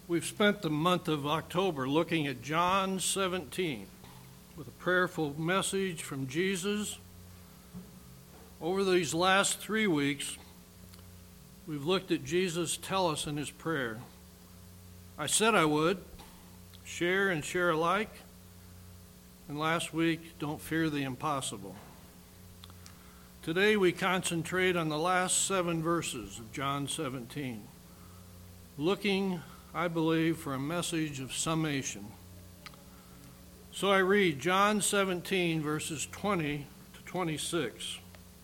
We've spent the month of October looking at John 17 with a prayerful message from Jesus. Over these last 3 weeks, we've looked at Jesus tell us in his prayer. I said I would share and share alike, and last week, don't fear the impossible. Today we concentrate on the last 7 verses of John 17, looking, I believe, for a message of summation. So I read John 17, verses 20 to 26.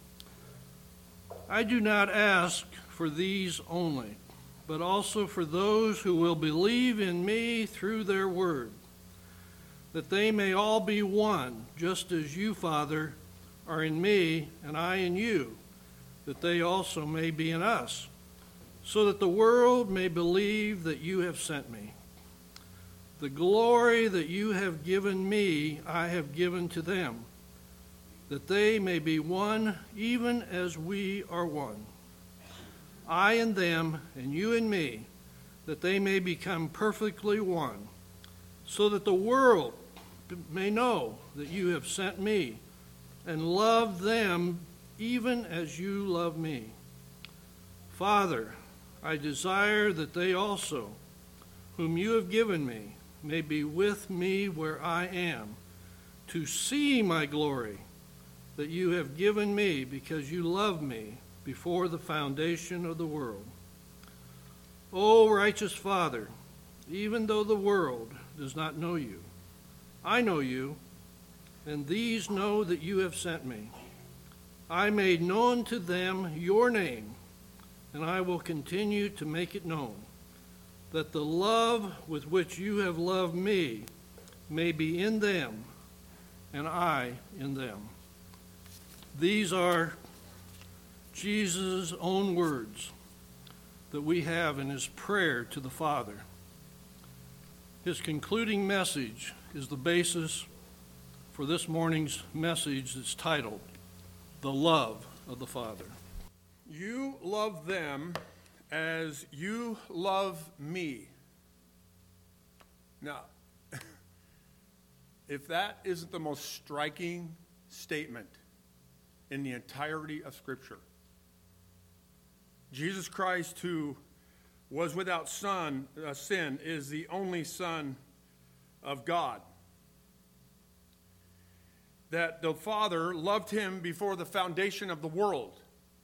I do not ask for these only, but also for those who will believe in me through their word, that they may all be one, just as you, Father, are in me and I in you, that they also may be in us, so that the world may believe that you have sent me. The glory that you have given me, I have given to them, that they may be one, even as we are one. I and them, and you and me, that they may become perfectly one, so that the world may know that you have sent me, and love them even as you love me. Father, I desire that they also, whom you have given me, may be with me where I am, to see my glory that you have given me because you loved me before the foundation of the world. O righteous Father, even though the world does not know you, I know you, and these know that you have sent me. I made known to them your name, and I will continue to make it known, that the love with which you have loved me may be in them, and I in them. These are Jesus' own words that we have in his prayer to the Father. His concluding message is the basis for this morning's message that's titled, The Love of the Father. You love them as you love me. Now, if that isn't the most striking statement in the entirety of Scripture, Jesus Christ, who was without sin, is the only Son of God. That the Father loved him before the foundation of the world.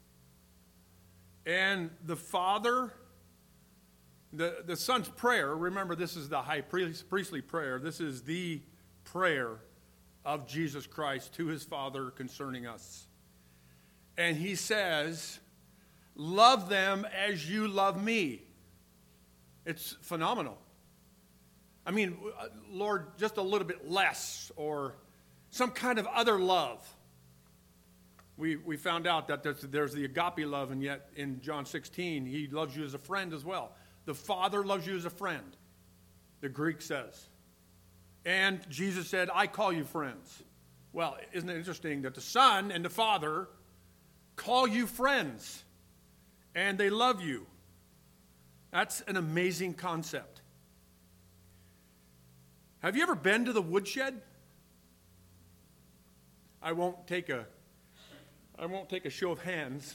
And the Father, the Son's prayer, remember this is the high priestly prayer, this is the prayer of Jesus Christ to his Father concerning us. And he says, love them as you love me. It's phenomenal. I mean, Lord, just a little bit less, or some kind of other love. We found out that there's the agape love, and yet in John 16, he loves you as a friend as well. The Father loves you as a friend, the Greek says. And Jesus said, I call you friends. Well, isn't it interesting that the Son and the Father call you friends, and they love you? That's an amazing concept. Have you ever been to the woodshed? I won't take a show of hands.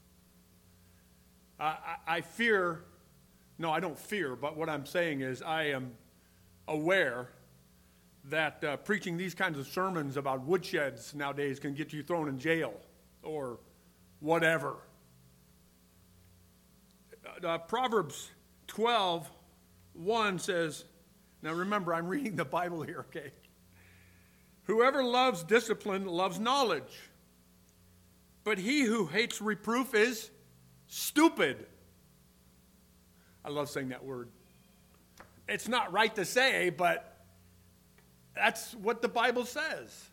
I fear, no, I don't fear, but what I'm saying is I am aware that preaching these kinds of sermons about woodsheds nowadays can get you thrown in jail or whatever. Proverbs 12:1 says, now remember, I'm reading the Bible here, okay? Whoever loves discipline loves knowledge, but he who hates reproof is stupid. I love saying that word. It's not right to say, but that's what the Bible says.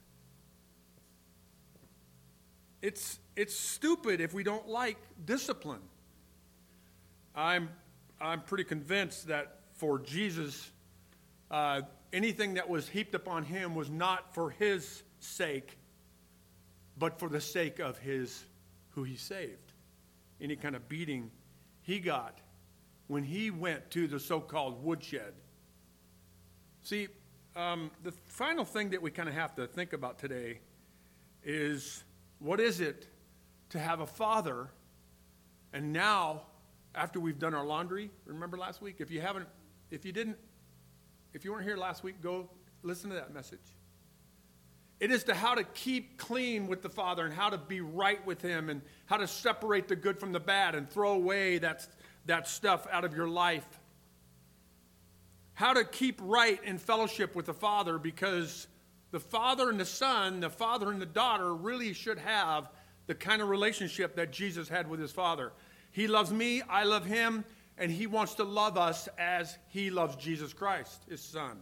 It's stupid if we don't like discipline. I'm pretty convinced that for Jesus, anything that was heaped upon him was not for his sake, but for the sake of who he saved. Any kind of beating he got when he went to the so-called woodshed. See, the final thing that we kind of have to think about today is, what is it to have a father? And now, after we've done our laundry, remember last week? If you weren't here last week, go listen to that message. It is to how to keep clean with the Father and how to be right with him and how to separate the good from the bad and throw away that stuff out of your life. How to keep right in fellowship with the Father, because the Father and the Son, the Father and the daughter really should have the kind of relationship that Jesus had with his Father. He loves me, I love him, and he wants to love us as he loves Jesus Christ, his Son.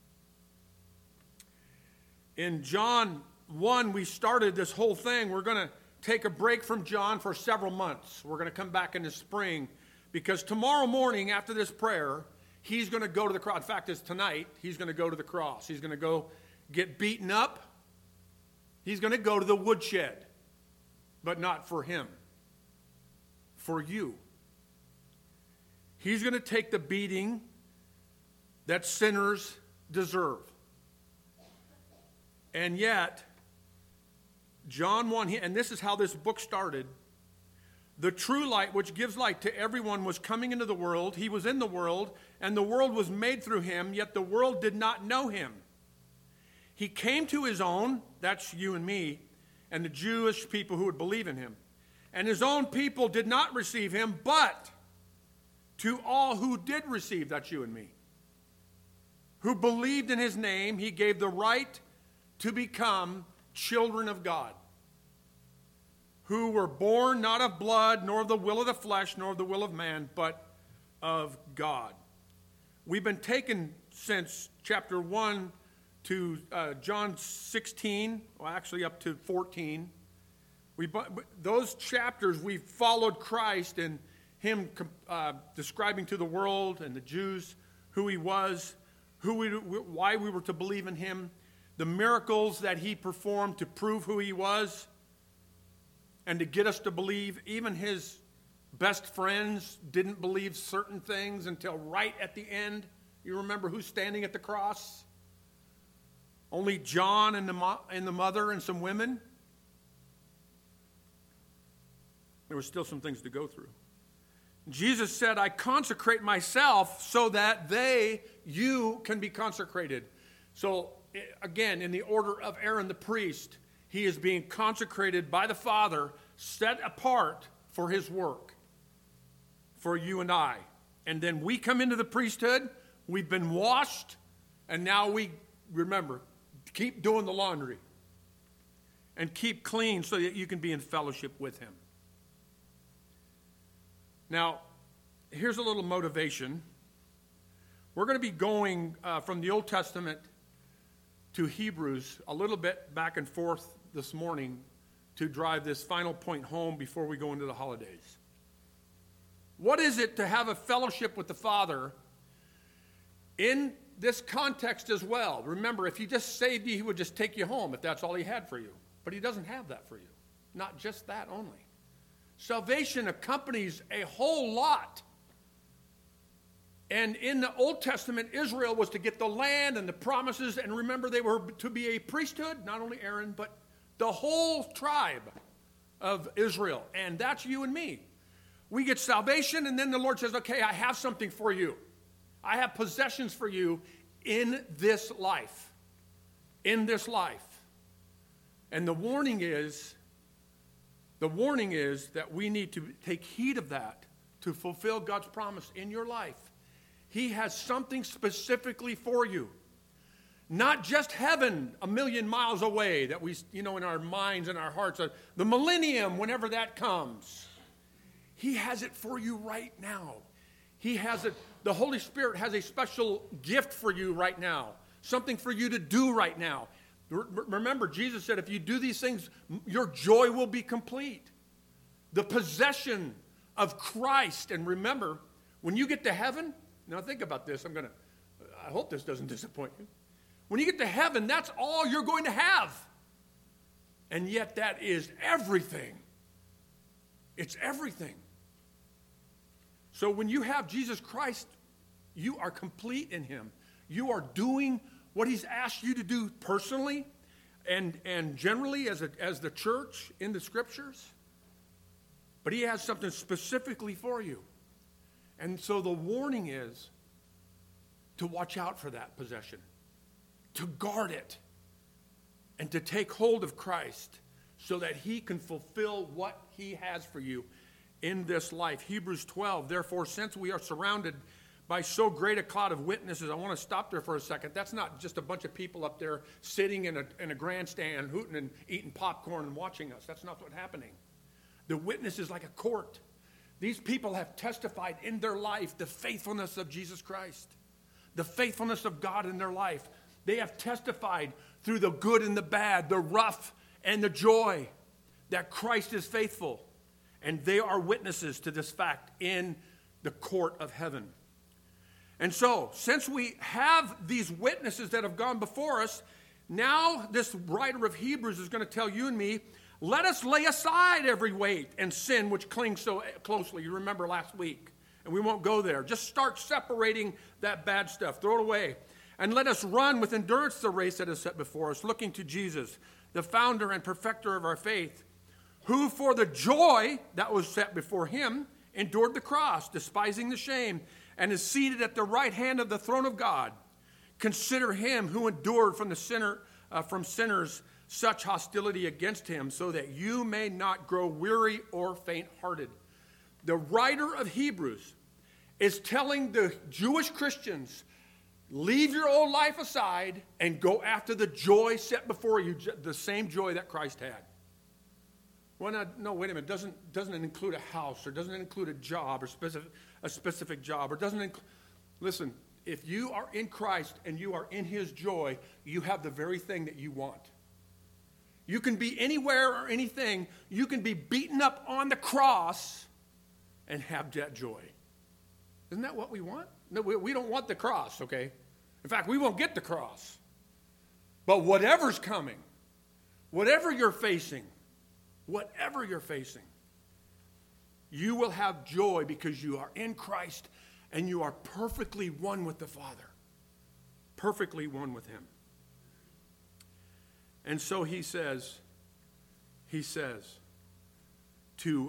In John 1, we started this whole thing. We're going to take a break from John for several months. We're going to come back in the spring, because tomorrow morning after this prayer, he's going to go to the cross. In fact, it's tonight. He's going to go to the cross. He's going to go get beaten up. He's going to go to the woodshed, but not for him, for you. He's going to take the beating that sinners deserve. And yet, John 1, and this is how this book started. The true light, which gives light to everyone, was coming into the world. He was in the world, and the world was made through him, yet the world did not know him. He came to his own, that's you and me, and the Jewish people who would believe in him. And his own people did not receive him, but to all who did receive, that's you and me, who believed in his name, he gave the right to become children of God, who were born not of blood, nor of the will of the flesh, nor of the will of man, but of God. We've been taken since chapter 1 to John 16, well, actually up to 14. Those chapters, we followed Christ and him describing to the world and the Jews who he was, why we were to believe in him, the miracles that he performed to prove who he was and to get us to believe. Even his best friends didn't believe certain things until right at the end. You remember who's standing at the cross? Only John and the mother and some women. There were still some things to go through. Jesus said, I consecrate myself so that you can be consecrated. So, again, in the order of Aaron the priest, he is being consecrated by the Father, set apart for his work, for you and I. And then we come into the priesthood, we've been washed, and now we, remember, keep doing the laundry and keep clean so that you can be in fellowship with him. Now, here's a little motivation. We're going to be going from the Old Testament to Hebrews a little bit back and forth this morning to drive this final point home before we go into the holidays. What is it to have a fellowship with the Father in this context as well? Remember, if he just saved you, he would just take you home if that's all he had for you. But he doesn't have that for you. Not just that only. Salvation accompanies a whole lot. And in the Old Testament, Israel was to get the land and the promises. And remember, they were to be a priesthood, not only Aaron, but the whole tribe of Israel. And that's you and me. We get salvation, and then the Lord says, okay, I have something for you. I have possessions for you in this life. In this life. And the warning is that we need to take heed of that to fulfill God's promise in your life. He has something specifically for you. Not just heaven a million miles away that we, in our minds and our hearts, the millennium, whenever that comes. He has it for you right now. He has it. The Holy Spirit has a special gift for you right now. Something for you to do right now. Remember, Jesus said, if you do these things, your joy will be complete. The possession of Christ. And remember, when you get to heaven, now think about this. I hope this doesn't disappoint you. When you get to heaven, that's all you're going to have. And yet that is everything. It's everything. So when you have Jesus Christ, you are complete in him. You are doing what he's asked you to do personally and generally as the church in the scriptures. But he has something specifically for you. And so the warning is to watch out for that possession, to guard it, and to take hold of Christ so that he can fulfill what he has for you in this life. Hebrews 12, therefore, since we are surrounded by so great a cloud of witnesses, I want to stop there for a second. That's not just a bunch of people up there sitting in a grandstand, hooting and eating popcorn and watching us. That's not what's happening. The witness is like a court. These people have testified in their life the faithfulness of Jesus Christ, the faithfulness of God in their life. They have testified through the good and the bad, the rough and the joy, that Christ is faithful. And they are witnesses to this fact in the court of heaven. And so, since we have these witnesses that have gone before us, now this writer of Hebrews is going to tell you and me, let us lay aside every weight and sin which clings so closely. You remember last week. And we won't go there. Just start separating that bad stuff. Throw it away. And let us run with endurance the race that is set before us, looking to Jesus, the founder and perfecter of our faith, who for the joy that was set before him endured the cross, despising the shame, and is seated at the right hand of the throne of God. Consider him who endured from sinners such hostility against him, so that you may not grow weary or faint-hearted. The writer of Hebrews is telling the Jewish Christians, leave your old life aside and go after the joy set before you, the same joy that Christ had. Well, no, wait a minute. Doesn't it include a house, or doesn't it include a job, or a specific job, or doesn't it listen, if you are in Christ and you are in his joy, you have the very thing that you want. You can be anywhere or anything. You can be beaten up on the cross and have that joy. Isn't that what we want? No, we don't want the cross, okay? In fact, we won't get the cross. But whatever's coming, whatever you're facing, you will have joy because you are in Christ and you are perfectly one with the Father. Perfectly one with him. And so he says to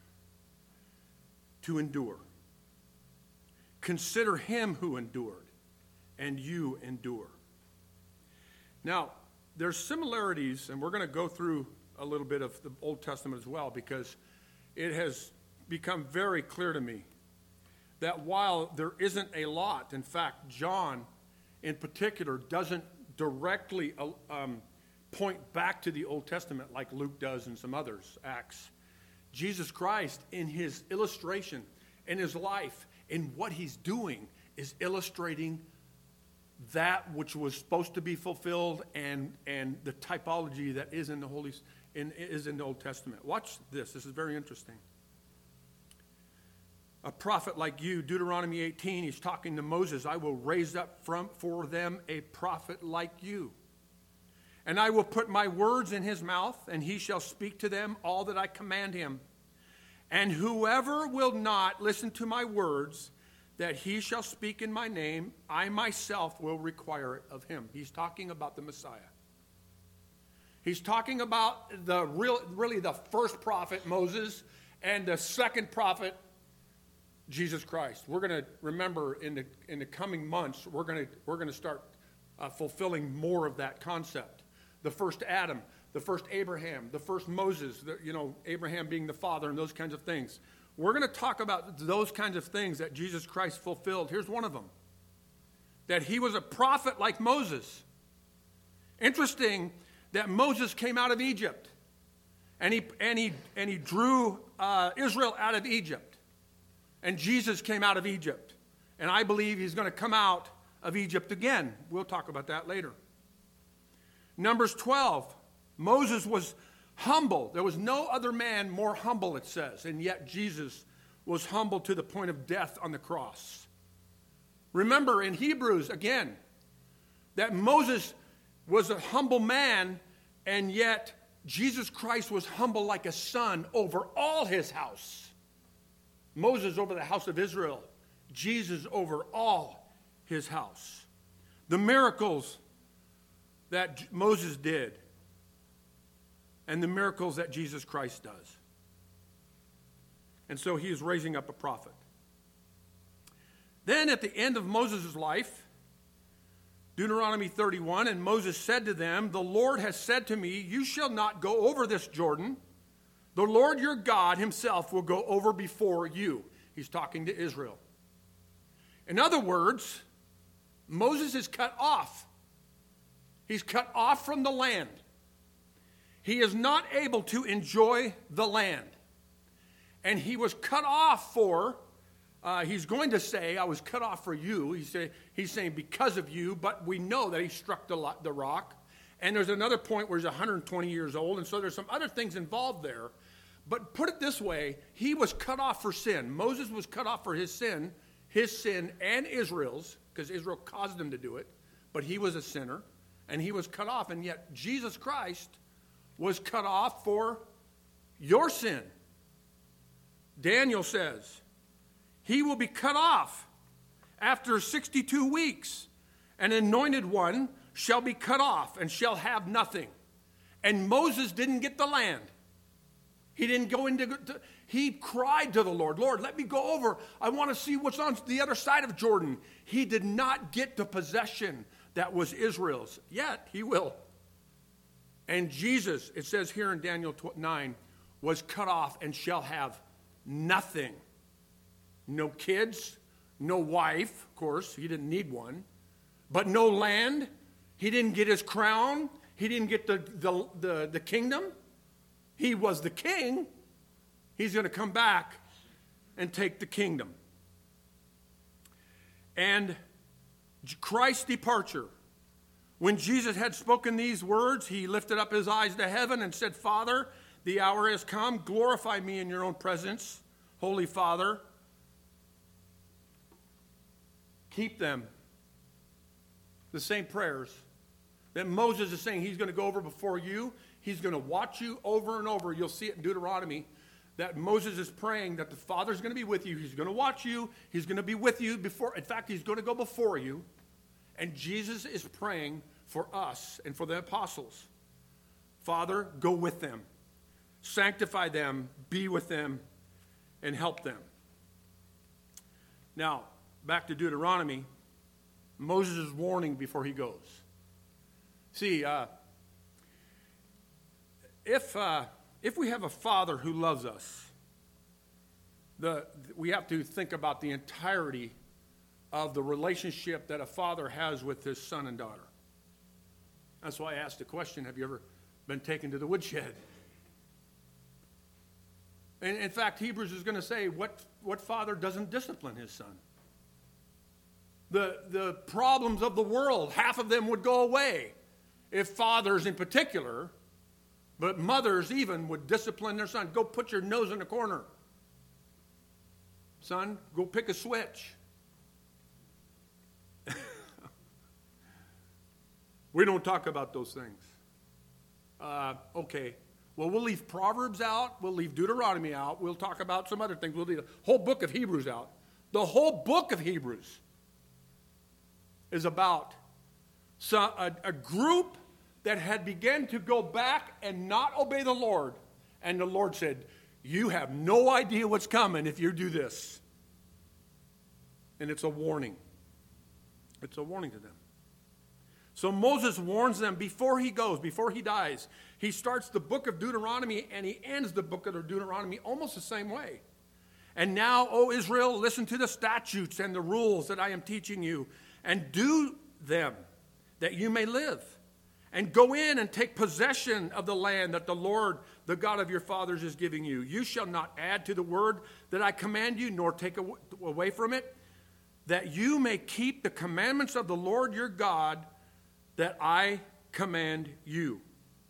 endure. Consider him who endured, and you endure. Now, there's similarities, and we're going to go through a little bit of the Old Testament as well, because it has become very clear to me that while there isn't a lot, in fact, John in particular doesn't directly point back to the Old Testament like Luke does and some others, Acts. Jesus Christ, in his illustration, in his life, in what he's doing, is illustrating that which was supposed to be fulfilled and the typology that is in the is in the Old Testament. Watch this. This is very interesting. A prophet like you, Deuteronomy 18, he's talking to Moses. I will raise up for them a prophet like you. And I will put my words in his mouth, and he shall speak to them all that I command him. And whoever will not listen to my words that he shall speak in my name, I myself will require it of him. He's talking about the Messiah. He's talking about really the first prophet, Moses, and the second prophet, Jesus Christ. We're going to remember in the coming months, we're going to start fulfilling more of that concept. The first Adam, the first Abraham, the first Moses, Abraham being the father and those kinds of things. We're going to talk about those kinds of things that Jesus Christ fulfilled. Here's one of them. That he was a prophet like Moses. Interesting that Moses came out of Egypt. And he drew Israel out of Egypt. And Jesus came out of Egypt. And I believe he's going to come out of Egypt again. We'll talk about that later. Numbers 12. Moses was humble. There was no other man more humble, it says. And yet Jesus was humble to the point of death on the cross. Remember in Hebrews, again, that Moses was a humble man, and yet Jesus Christ was humble like a son over all his house. Moses over the house of Israel, Jesus over all his house. The miracles that Moses did and the miracles that Jesus Christ does. And so he is raising up a prophet. Then at the end of Moses' life, Deuteronomy 31, and Moses said to them, the Lord has said to me, you shall not go over this Jordan. The Lord your God himself will go over before you. He's talking to Israel. In other words, Moses is cut off. He's cut off from the land. He is not able to enjoy the land. And he was cut off for, he's going to say, I was cut off for you. He's saying because of you, but we know that he struck the rock. And there's another point where he's 120 years old, and so there's some other things involved there. But put it this way, he was cut off for sin. Moses was cut off for his sin and Israel's, because Israel caused him to do it, but he was a sinner, and he was cut off. And yet Jesus Christ was cut off for your sin. Daniel says, he will be cut off after 62 weeks. An anointed one shall be cut off and shall have nothing. And Moses didn't get the land. He didn't go he cried to the Lord, Lord, let me go over. I want to see what's on the other side of Jordan. He did not get the possession that was Israel's. Yet he will. And Jesus, it says here in Daniel 9, was cut off and shall have nothing. No kids, no wife, of course, he didn't need one, but no land. He didn't get his crown. He didn't get the kingdom. He was the king. He's going to come back and take the kingdom. And Christ's departure. When Jesus had spoken these words, he lifted up his eyes to heaven and said, Father, the hour has come. Glorify me in your own presence, Holy Father. Keep them. The same prayers that Moses is saying he's going to go over before you. He's going to watch you over and over. You'll see it in Deuteronomy that Moses is praying that the Father's going to be with you. He's going to watch you. He's going to be with you before. In fact, he's going to go before you. And Jesus is praying for us and for the apostles. Father, go with them. Sanctify them. Be with them. And help them. Now, back to Deuteronomy. Moses' warning before he goes. See, if we have a father who loves us, we have to think about the entirety of the relationship that a father has with his son and daughter. That's why I asked the question, have you ever been taken to the woodshed? And in fact, Hebrews is going to say, what father doesn't discipline his son? The problems of the world, half of them would go away if fathers in particular, but mothers even, would discipline their son. Go put your nose in the corner. Son, go pick a switch. We don't talk about those things. Okay. Well, we'll leave Proverbs out. We'll leave Deuteronomy out. We'll talk about some other things. We'll leave the whole book of Hebrews out. The whole book of Hebrews is about a group that had begun to go back and not obey the Lord. And the Lord said, you have no idea what's coming if you do this. And it's a warning. It's a warning to them. So Moses warns them before he goes, before he dies. He starts the book of Deuteronomy and he ends the book of Deuteronomy almost the same way. And now, O Israel, listen to the statutes and the rules that I am teaching you, and do them, that you may live. And go in and take possession of the land that the Lord, the God of your fathers, is giving you. You shall not add to the word that I command you, nor take away from it, that you may keep the commandments of the Lord your God that I command you.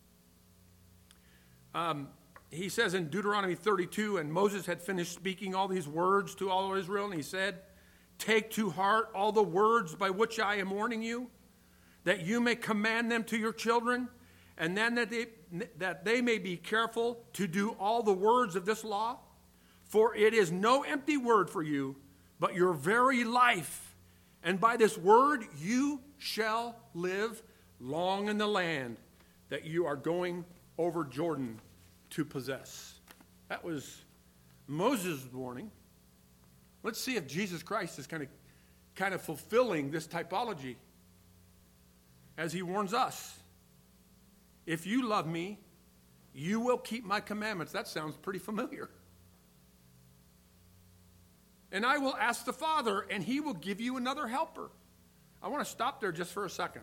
He says in Deuteronomy 32, and Moses had finished speaking all these words to all of Israel, and he said, take to heart all the words by which I am warning you, that you may command them to your children, and then that they may be careful to do all the words of this law. For it is no empty word for you, but your very life. And by this word you shall live long in the land that you are going over Jordan to possess. That was Moses' warning. Let's see if Jesus Christ is kind of fulfilling this typology as he warns us. If you love me, you will keep my commandments. That sounds pretty familiar. And I will ask the Father, and he will give you another helper. I want to stop there just for a second.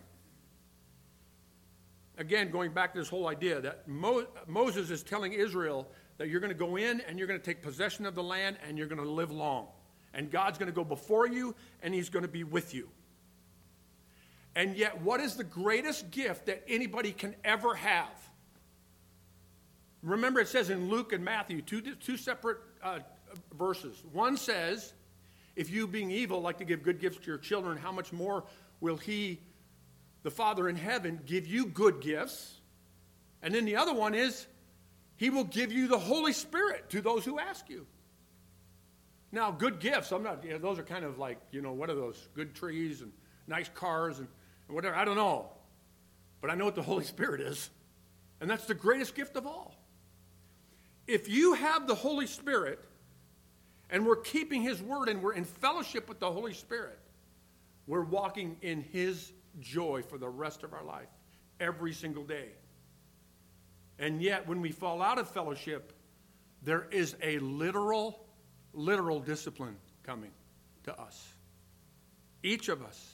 Again, going back to this whole idea that Moses is telling Israel that you're going to go in and you're going to take possession of the land and you're going to live long. And God's going to go before you and he's going to be with you. And yet, what is the greatest gift that anybody can ever have? Remember, it says in Luke and Matthew, two separate verses. One says, if you being evil like to give good gifts to your children, how much more will he, the Father in heaven, give you good gifts? And then the other one is, he will give you the Holy Spirit to those who ask you. Now, good gifts, those are kind of like, what are those? Good trees and nice cars and whatever. I don't know. But I know what the Holy Spirit is. And that's the greatest gift of all. If you have the Holy Spirit, and we're keeping his word and we're in fellowship with the Holy Spirit, we're walking in his joy for the rest of our life, every single day. And yet, when we fall out of fellowship, there is a literal discipline coming to us. Each of us.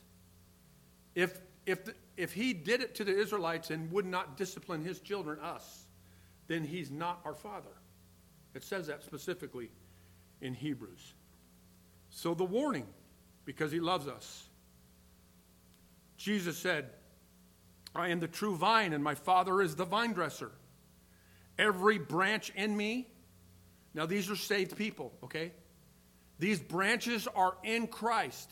If he did it to the Israelites and would not discipline his children, us, then he's not our Father. It says that specifically in Hebrews. So the warning, because he loves us. Jesus said, I am the true vine, and my Father is the vine dresser. Every branch in me, now these are saved people, okay? These branches are in Christ.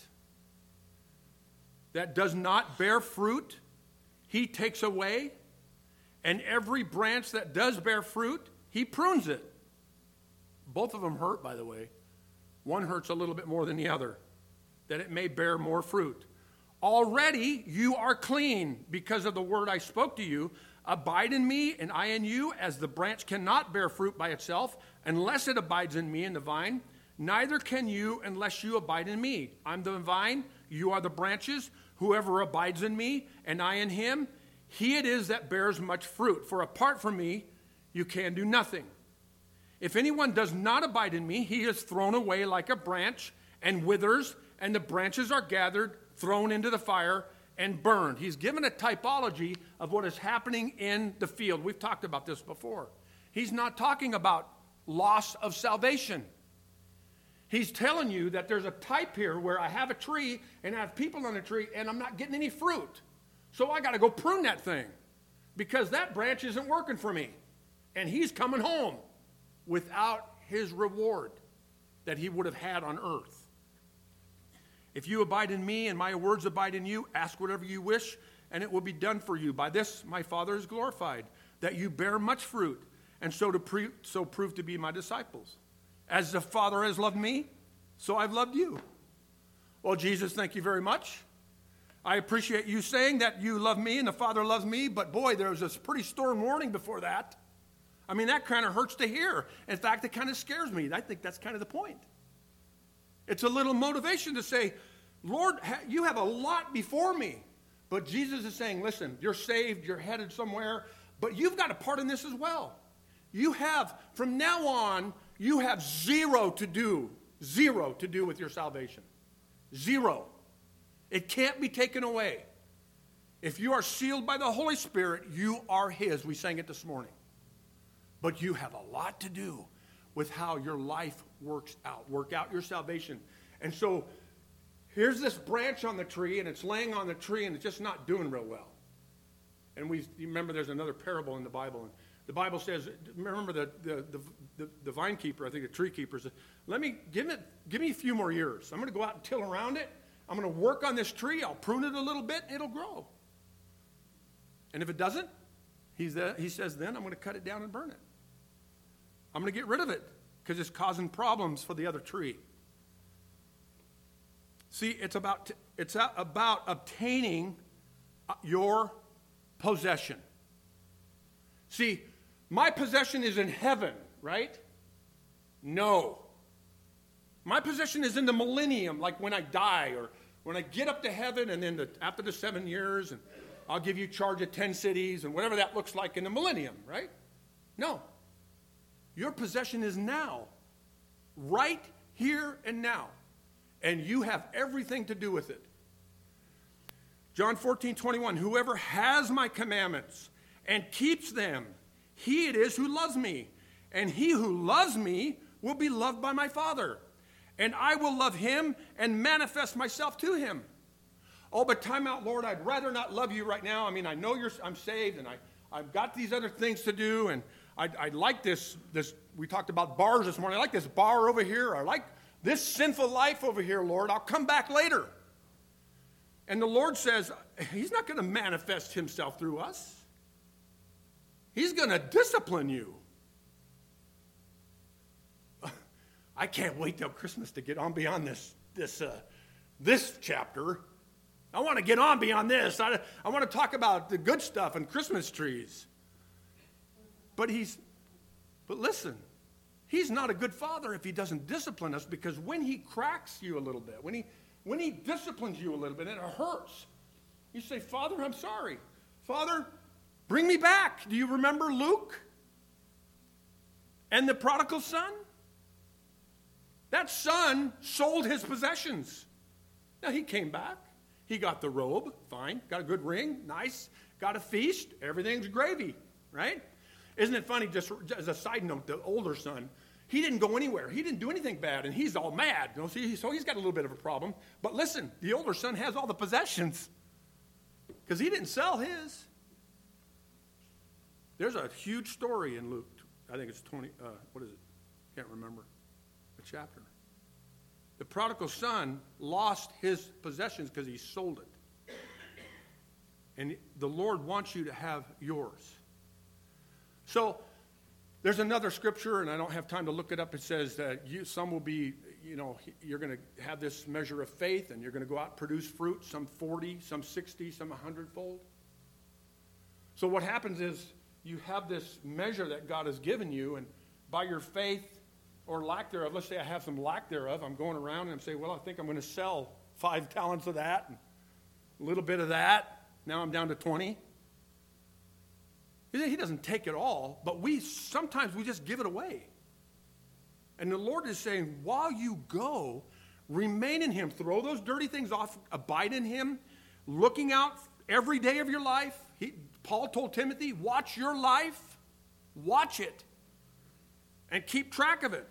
That does not bear fruit, he takes away. And every branch that does bear fruit, he prunes it. Both of them hurt, by the way. One hurts a little bit more than the other, that it may bear more fruit. Already you are clean because of the word I spoke to you. Abide in me and I in you, as the branch cannot bear fruit by itself unless it abides in me in the vine. Neither can you unless you abide in me. I'm the vine, you are the branches. Whoever abides in me and I in him, he it is that bears much fruit. For apart from me, you can do nothing. If anyone does not abide in me, he is thrown away like a branch and withers, and the branches are gathered, thrown into the fire, and burned. He's given a typology of what is happening in the field. We've talked about this before. He's not talking about loss of salvation. He's telling you that there's a type here where I have a tree and I have people on the tree and I'm not getting any fruit. So I got to go prune that thing because that branch isn't working for me. And he's coming home without his reward that he would have had on earth. If you abide in me and my words abide in you, ask whatever you wish and it will be done for you. By this my Father is glorified, that you bear much fruit and so prove to be my disciples. As the Father has loved me, so I've loved you. Well, Jesus, thank you very much. I appreciate you saying that you love me and the Father loves me, but boy, there was this pretty stern warning before that. I mean, that kind of hurts to hear. In fact, it kind of scares me. I think that's kind of the point. It's a little motivation to say, Lord, you have a lot before me. But Jesus is saying, listen, you're saved, you're headed somewhere, but you've got a part in this as well. You have, from now on, you have zero to do with your salvation. Zero. It can't be taken away. If you are sealed by the Holy Spirit, you are his. We sang it this morning. But you have a lot to do with how your life works out. Work out your salvation. And so here's this branch on the tree, and it's laying on the tree, and it's just not doing real well. And you remember there's another parable in the Bible, and the Bible says, remember the vine keeper, I think the tree keeper said, give me a few more years. I'm going to go out and till around it. I'm going to work on this tree. I'll prune it a little bit. It'll grow. And if it doesn't, he says, then I'm going to cut it down and burn it. I'm going to get rid of it because it's causing problems for the other tree. See, it's about obtaining your possession. See, my possession is in heaven, right? No. My possession is in the millennium, like when I die or when I get up to heaven and then after the 7 years, and I'll give you charge of 10 cities and whatever that looks like in the millennium, right? No. Your possession is now, right here and now. And you have everything to do with it. John 14:21, whoever has my commandments and keeps them, he it is who loves me. And he who loves me will be loved by my Father. And I will love him and manifest myself to him. Oh, but time out, Lord, I'd rather not love you right now. I mean, I know I'm saved, and I've got these other things to do, and I like this, we talked about bars this morning. I like this bar over here. I like this sinful life over here, Lord. I'll come back later. And the Lord says, he's not going to manifest himself through us. He's going to discipline you. I can't wait till Christmas to get on beyond this chapter. I want to get on beyond this. I want to talk about the good stuff and Christmas trees. But listen, he's not a good father if he doesn't discipline us, because when he cracks you a little bit, when he disciplines you a little bit and it hurts, you say, Father, I'm sorry. Father, bring me back. Do you remember Luke and the prodigal son? That son sold his possessions. Now, he came back. He got the robe, fine. Got a good ring, nice. Got a feast, everything's gravy, right? Isn't it funny, just as a side note, the older son, he didn't go anywhere. He didn't do anything bad, and he's all mad. You know, so he's got a little bit of a problem. But listen, the older son has all the possessions because he didn't sell his. There's a huge story in Luke. I think it's 20, what is it? Can't remember. Chapter. The prodigal son lost his possessions because he sold it. And the Lord wants you to have yours. So there's another scripture, and I don't have time to look it up. It says that some will be, you're going to have this measure of faith, and you're going to go out and produce fruit, some 40, some 60, some 100-fold. So what happens is you have this measure that God has given you, and by your faith or lack thereof, let's say I have some lack thereof, I'm going around and I'm saying, well, I think I'm going to sell 5 talents of that and a little bit of that. Now I'm down to 20. He doesn't take it all, but sometimes we just give it away. And the Lord is saying, while you go, remain in him. Throw those dirty things off. Abide in him. Looking out every day of your life. Paul told Timothy, watch your life. Watch it. And keep track of it.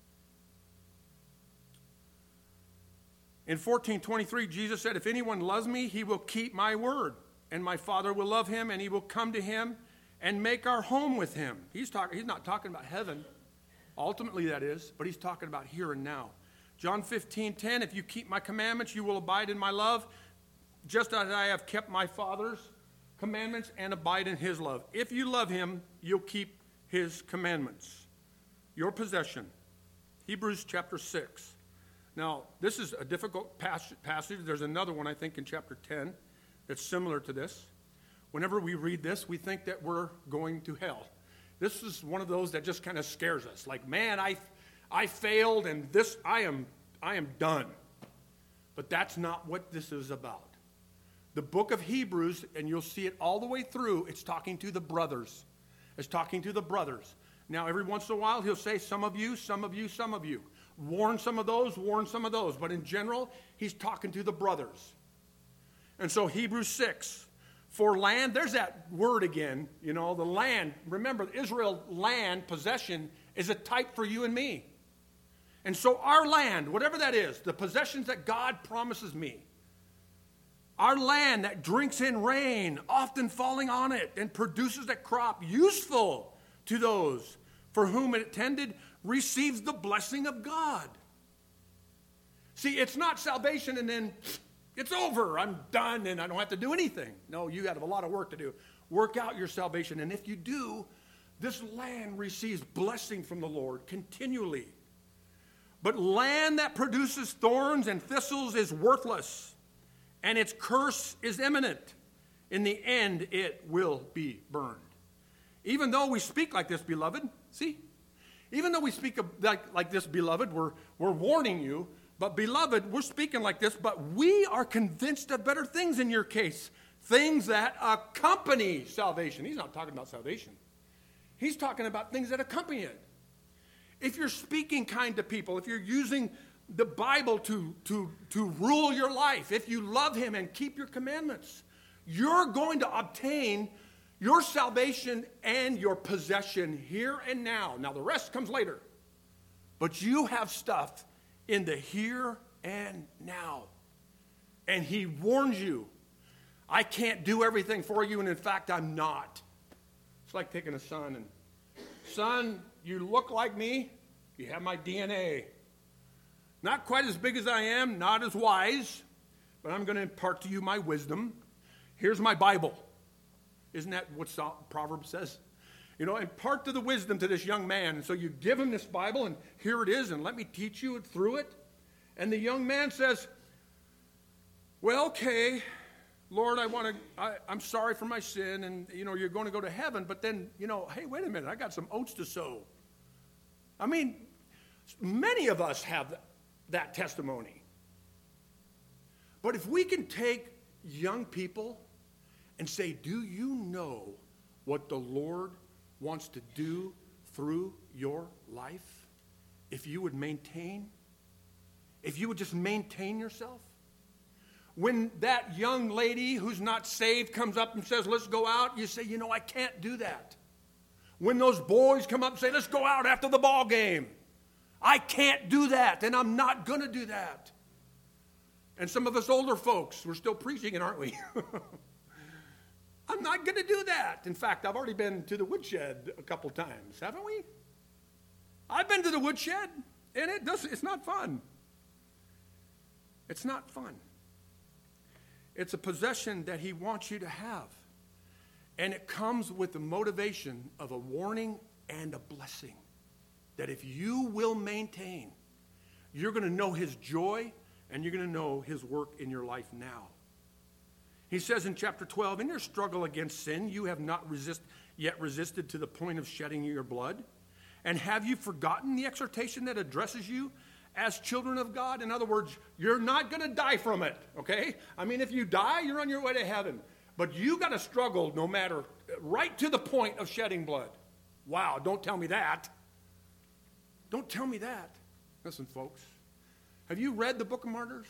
In 14:23, Jesus said, if anyone loves me, he will keep my word. And my Father will love him, and he will come to him and make our home with him. He's not talking about heaven. Ultimately, that is. But he's talking about here and now. John 15:10, if you keep my commandments, you will abide in my love, just as I have kept my Father's commandments and abide in his love. If you love him, you'll keep his commandments. Your possession. Hebrews chapter 6. Now, this is a difficult passage. There's another one, I think, in chapter 10 that's similar to this. Whenever we read this, we think that we're going to hell. This is one of those that just kind of scares us. Like, man, I failed, and I am done. But that's not what this is about. The book of Hebrews, and you'll see it all the way through, it's talking to the brothers. It's talking to the brothers. Now, every once in a while, he'll say, some of you, some of you, some of you. Warn some of those, warn some of those. But in general, he's talking to the brothers. And so Hebrews 6, for land, there's that word again, the land. Remember, Israel land, possession, is a type for you and me. And so our land, whatever that is, the possessions that God promises me, our land that drinks in rain, often falling on it, and produces a crop useful to those for whom it intended, receives the blessing of God. See, it's not salvation and then it's over. I'm done and I don't have to do anything. No, you have a lot of work to do. Work out your salvation. And if you do, This land receives blessing from the Lord continually. But land that produces thorns and thistles is worthless, and its curse is imminent. In the end, it will be burned. Even though we speak like this, beloved, see? Even though we speak like this, beloved, we're warning you. But beloved, we're speaking like this, but we are convinced of better things in your case. Things that accompany salvation. He's not talking about salvation. He's talking about things that accompany it. If you're speaking kind to people, if you're using the Bible to rule your life, if you love him and keep your commandments, you're going to obtain your salvation and your possession here and now. Now, the rest comes later. But you have stuff in the here and now. And he warns you, I can't do everything for you, and in fact, I'm not. It's like taking a son and, son, you look like me, you have my DNA. Not quite as big as I am, not as wise, but I'm going to impart to you my wisdom. Here's my Bible. Isn't that what Proverbs says? You know, impart to the wisdom to this young man. And so you give him this Bible, and here it is, and let me teach you through it. And the young man says, well, okay, Lord, I'm sorry for my sin, and, you know, you're going to go to heaven, but then, you know, hey, wait a minute, I got some oats to sow. I mean, many of us have that testimony. But if we can take young people and say, do you know what the Lord wants to do through your life? If you would just maintain yourself. When that young lady who's not saved comes up and says, let's go out, you say, you know, I can't do that. When those boys come up and say, let's go out after the ball game, I can't do that, and I'm not going to do that. And some of us older folks, we're still preaching it, aren't we? I'm not going to do that. In fact, I've already been to the woodshed a couple times, haven't we? I've been to the woodshed, and it's not fun. It's not fun. It's a possession that he wants you to have. And it comes with the motivation of a warning and a blessing. That if you will maintain, you're going to know his joy and you're going to know his work in your life now. He says in chapter 12, in your struggle against sin, you have not yet resisted to the point of shedding your blood. And have you forgotten the exhortation that addresses you as children of God? In other words, you're not going to die from it, okay? I mean, if you die, you're on your way to heaven. But you got to struggle no matter, right to the point of shedding blood. Wow, don't tell me that. Don't tell me that. Listen, folks, have you read the Book of Martyrs?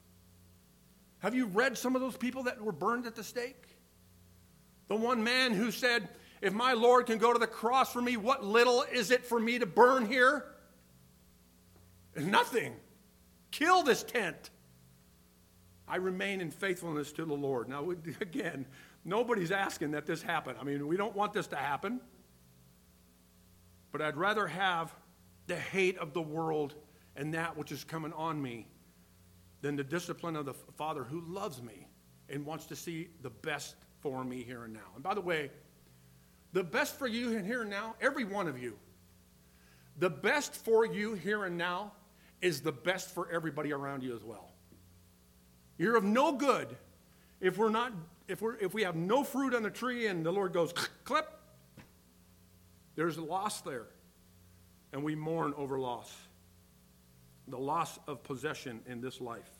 Have you read some of those people that were burned at the stake? The one man who said, if my Lord can go to the cross for me, what little is it for me to burn here? Nothing. Kill this tent. I remain in faithfulness to the Lord. Now, again, nobody's asking that this happen. I mean, we don't want this to happen. But I'd rather have the hate of the world and that which is coming on me than the discipline of the Father who loves me and wants to see the best for me here and now. And by the way, the best for you here and now, every one of you, the best for you here and now is the best for everybody around you as well. You're of no good if we have no fruit on the tree and the Lord goes clip. There's a loss there, and we mourn over loss, the loss of possession in this life.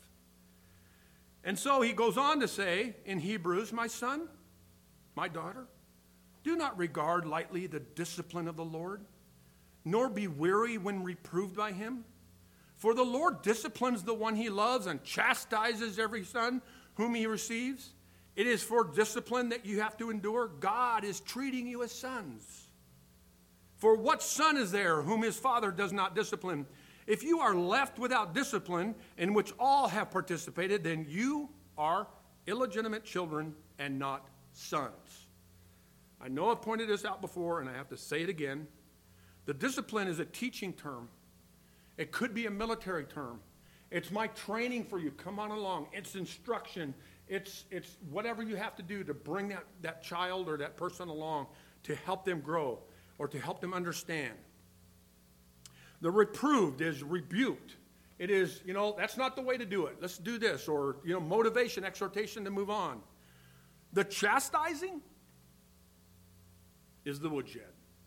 And so he goes on to say in Hebrews, my son, my daughter, do not regard lightly the discipline of the Lord, nor be weary when reproved by him. For the Lord disciplines the one he loves and chastises every son whom he receives. It is for discipline that you have to endure. God is treating you as sons. For what son is there whom his father does not discipline? If you are left without discipline, in which all have participated, then you are illegitimate children and not sons. I know I've pointed this out before, and I have to say it again. The discipline is a teaching term. It could be a military term. It's my training for you. Come on along. It's instruction. It's whatever you have to do to bring that child or that person along to help them grow. or to help them understand. The reproved is rebuked. It is, that's not the way to do it. Let's do this. Or, motivation, exhortation to move on. The chastising is the woodshed.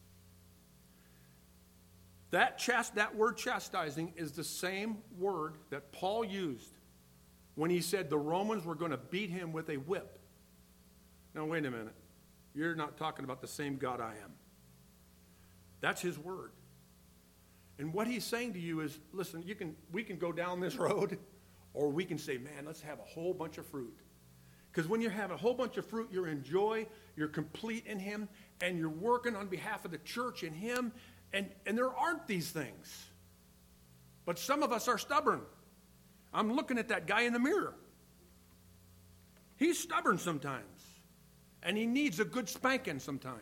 That word chastising is the same word that Paul used when he said the Romans were going to beat him with a whip. Now, wait a minute. You're not talking about the same God I am. That's his word. And what he's saying to you is, listen, we can go down this road, or we can say, man, let's have a whole bunch of fruit. Because when you have a whole bunch of fruit, you're in joy, you're complete in him, and you're working on behalf of the church in him, and there aren't these things. But some of us are stubborn. I'm looking at that guy in the mirror. He's stubborn sometimes, and he needs a good spanking sometimes.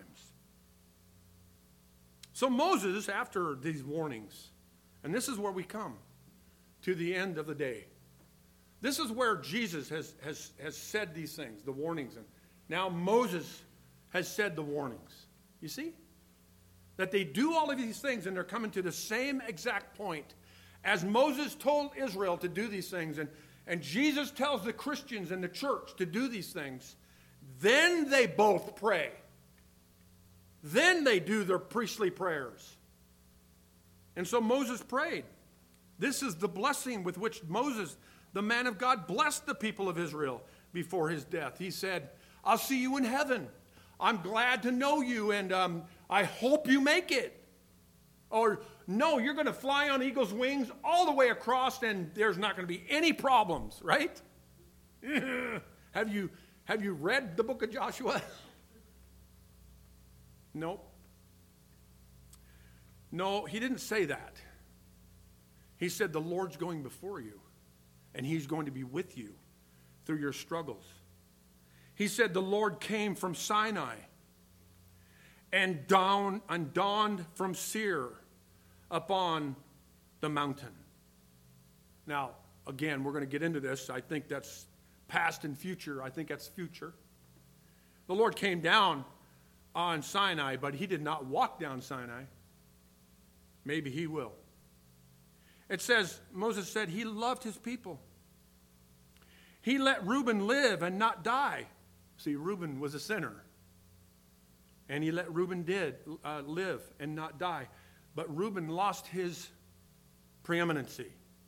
So Moses, after these warnings, and this is where we come to the end of the day. This is where Jesus has said these things, the warnings. And now Moses has said the warnings. You see? That they do all of these things, and they're coming to the same exact point. As Moses told Israel to do these things, and Jesus tells the Christians in the church to do these things, then they both pray. Then they do their priestly prayers. And so Moses prayed. This is the blessing with which Moses, the man of God, blessed the people of Israel before his death. He said, I'll see you in heaven. I'm glad to know you, and I hope you make it. Or, no, you're going to fly on eagle's wings all the way across, and there's not going to be any problems, right? Have you read the book of Joshua? Nope. No, he didn't say that. He said the Lord's going before you, and he's going to be with you through your struggles. He said the Lord came from Sinai and dawned from Seir upon the mountain. Now, again, we're going to get into this. I think that's past and future. I think that's future. The Lord came down on Sinai, but he did not walk down Sinai. Maybe he will. It says, Moses said he loved his people. He let Reuben live and not die. See, Reuben was a sinner. And he let Reuben live and not die. But Reuben lost his preeminency.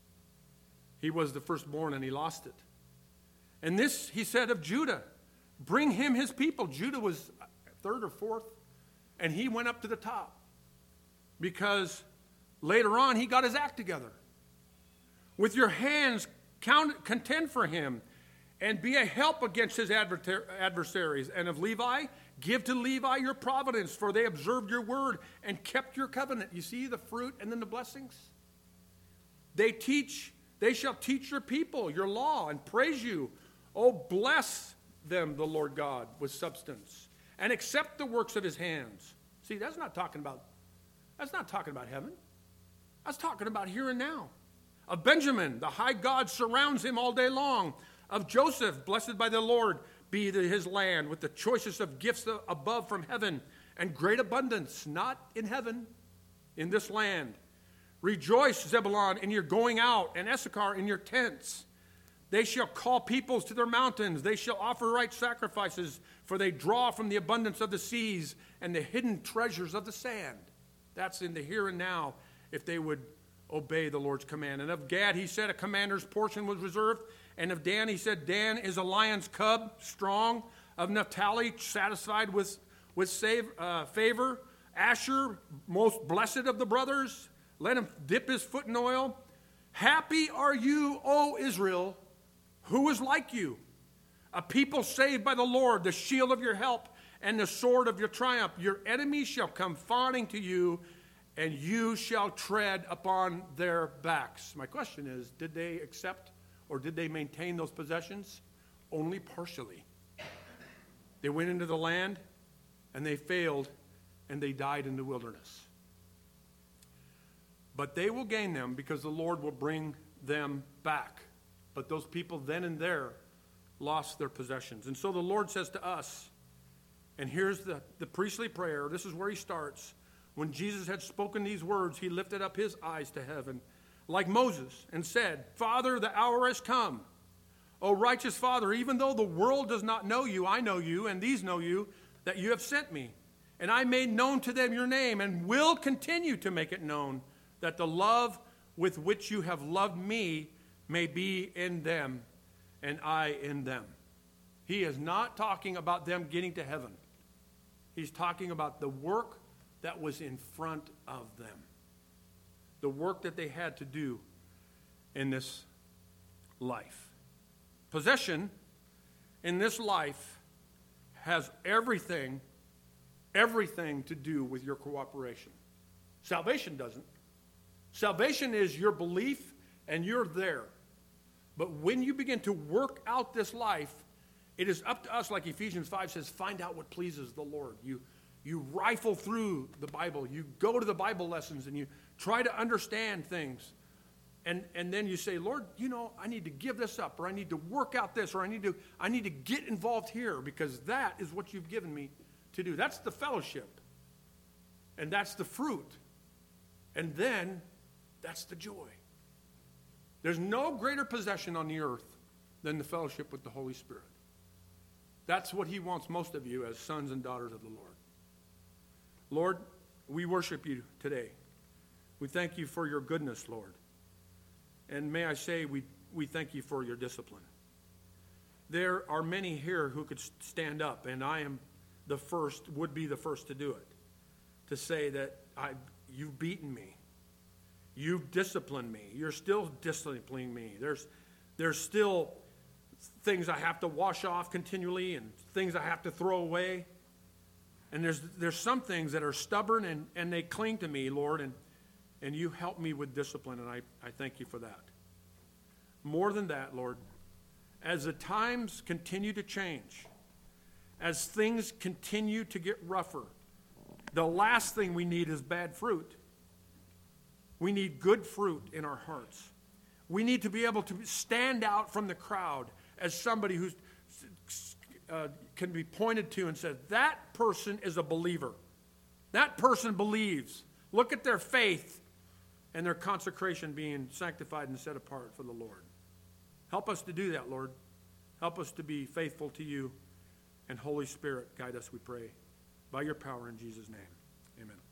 He was the firstborn and he lost it. And this he said of Judah, bring him his people. Judah was third or fourth, and he went up to the top because later on he got his act together. With your hands contend for him and be a help against his adversaries. And of Levi, give to Levi your providence, for they observed your word and kept your covenant. You see the fruit and then the blessings? They shall teach your people your law and praise you. Oh, bless them, the Lord God, with substance, and accept the works of his hands. See, that's not talking about heaven. That's talking about here and now. Of Benjamin, the high God surrounds him all day long. Of Joseph, blessed by the Lord be his land, with the choicest of gifts above from heaven, and great abundance, not in heaven, in this land. Rejoice, Zebulun, in your going out, and Issachar in your tents. They shall call peoples to their mountains. They shall offer right sacrifices, for they draw from the abundance of the seas and the hidden treasures of the sand. That's in the here and now, if they would obey the Lord's command. And of Gad, he said, a commander's portion was reserved. And of Dan, he said, Dan is a lion's cub, strong. Of Naphtali, satisfied with favor. Asher, most blessed of the brothers. Let him dip his foot in oil. Happy are you, O Israel, who is like you, a people saved by the Lord, the shield of your help and the sword of your triumph. Your enemies shall come fawning to you, and you shall tread upon their backs. My question is, did they accept or did they maintain those possessions? Only partially. They went into the land, and they failed, and they died in the wilderness. But they will gain them because the Lord will bring them back. But those people then and there lost their possessions. And so the Lord says to us, and here's the priestly prayer. This is where he starts. When Jesus had spoken these words, he lifted up his eyes to heaven, like Moses, and said, Father, the hour has come. O righteous Father, even though the world does not know you, I know you, and these know you, that you have sent me. And I made known to them your name, and will continue to make it known, that the love with which you have loved me may be in them, and I in them. He is not talking about them getting to heaven. He's talking about the work that was in front of them. The work that they had to do in this life. Possession in this life has everything to do with your cooperation. Salvation doesn't. Salvation is your belief and you're there. But when you begin to work out this life, it is up to us, like Ephesians 5 says, find out what pleases the Lord. You rifle through the Bible. You go to the Bible lessons and you try to understand things. And then you say, Lord, I need to give this up, or I need to work out this, or I need to get involved here, because that is what you've given me to do. That's the fellowship. And that's the fruit. And then that's the joy. There's no greater possession on the earth than the fellowship with the Holy Spirit. That's what he wants most of you as sons and daughters of the Lord. Lord, we worship you today. We thank you for your goodness, Lord. And may I say, we thank you for your discipline. There are many here who could stand up, and I am would be the first to do it, to say that you've beaten me. You've disciplined me. You're still disciplining me. There's still things I have to wash off continually and things I have to throw away. And there's some things that are stubborn and they cling to me, Lord, and you help me with discipline, and I thank you for that. More than that, Lord, as the times continue to change, as things continue to get rougher, the last thing we need is bad fruit. We need good fruit in our hearts. We need to be able to stand out from the crowd as somebody who can be pointed to and said, that person is a believer. That person believes. Look at their faith and their consecration being sanctified and set apart for the Lord. Help us to do that, Lord. Help us to be faithful to you. And Holy Spirit, guide us, we pray, by your power in Jesus' name. Amen.